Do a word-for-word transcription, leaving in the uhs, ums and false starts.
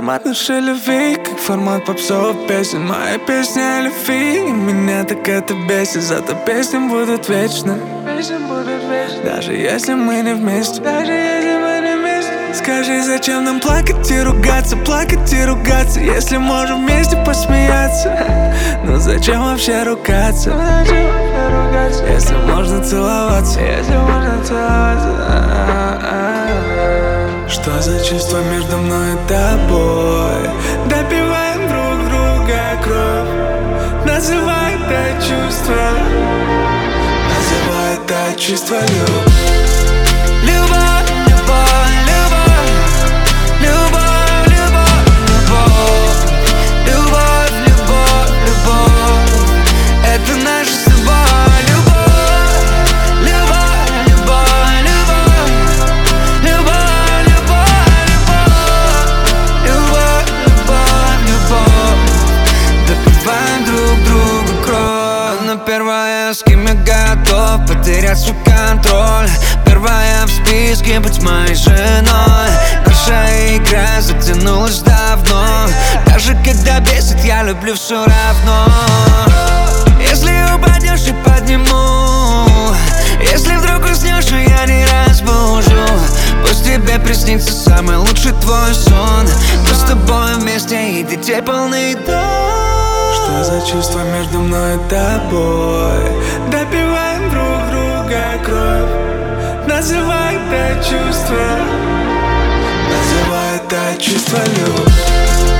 формат нашей любви, как формат попсовых песен. Моя песня о любви, и меня так это бесит. Зато песни будут вечны, даже если мы не вместе. Даже если мы не вместе. Скажи, зачем нам плакать и ругаться, плакать и ругаться, если можем вместе посмеяться? Ну зачем вообще ругаться, если можно целоваться, если можно целоваться? Что за чувство между мной и тобой? Допиваем друг друга кровь. Называй это чувство, называй это чувство любовь. Любовь, любовь, любовь, любовь, любовь, любовь, любовь, любовь, любовь. Это наша с тобой любовь, любовь, любовь, любовь, любовь, любовь, любовь, любовь, любовь. Допиваем друг другу кровь. Она первая, с кем я готов потерять свой контроль. Первая в списке быть моей женой. Наша игра затянулась давно. Даже когда бесит, я люблю все равно. Если упадешь, и подниму. Если вдруг уснешь, и я не разбужу. Пусть тебе приснится самый лучший твой сон. Мы с тобой вместе и детей полный дом. Что за чувство между мной и тобой? Допиваем друг друга кровь. Называй это чувство, называй это чувство любовь.